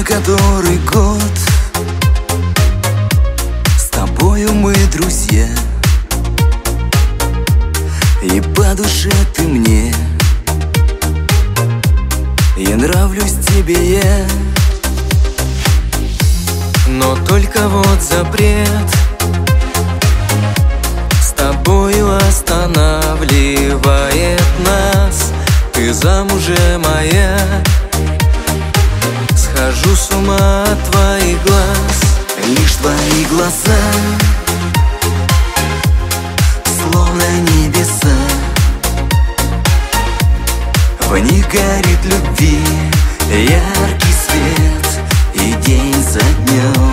который год с тобою мы друзья, и по душе ты мне, я нравлюсь тебе я. Но только вот запрет с тобою останавливает нас. Ты замужем моя, схожу с ума от твоих глаз. Лишь твои глаза, словно небеса, в них горит любви яркий свет, и день за днем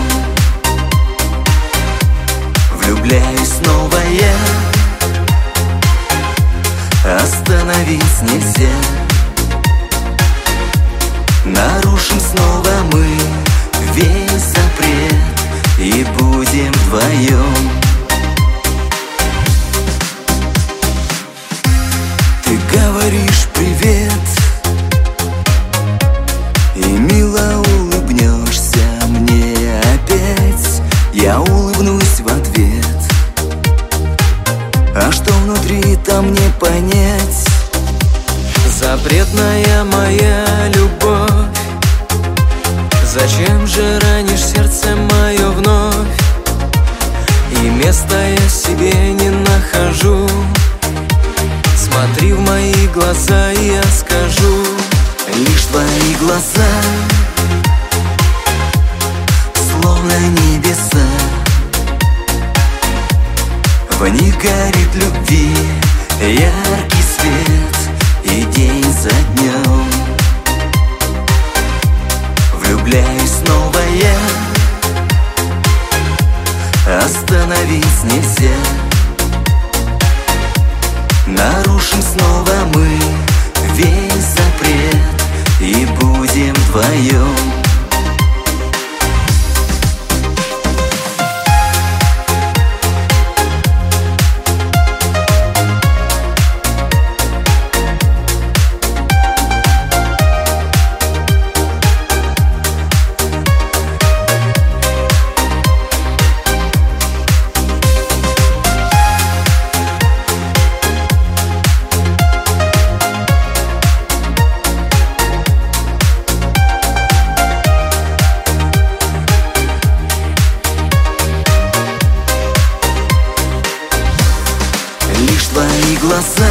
влюбляюсь снова я. Остановить нельзя, нарушим снова мы весь запрет и будем вдвоем. Ты говоришь привет и мило улыбнешься мне опять. Я улыбнусь в ответ, а что внутри, там не понять. Запретная моя любовь, зачем же ранишь сердце мое вновь? И места я себе не нахожу. Смотри в мои глаза, и я скажу. Лишь твои глаза, словно небеса, в них горит любви яркий свет, и день за днем влюбляюсь снова я. Остановить нельзя, нарушим снова мы весь запрет и будем вдвоем. Лишь твои глаза,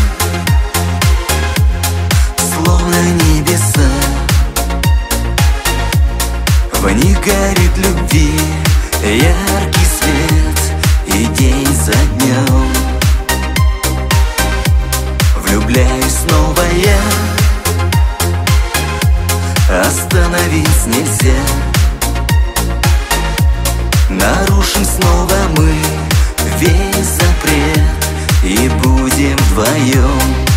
словно небеса, в них горит любви яркий свет, и день за днем влюбляюсь снова я. Остановить нельзя, нарушим снова мы весь запрет и будем вдвоем.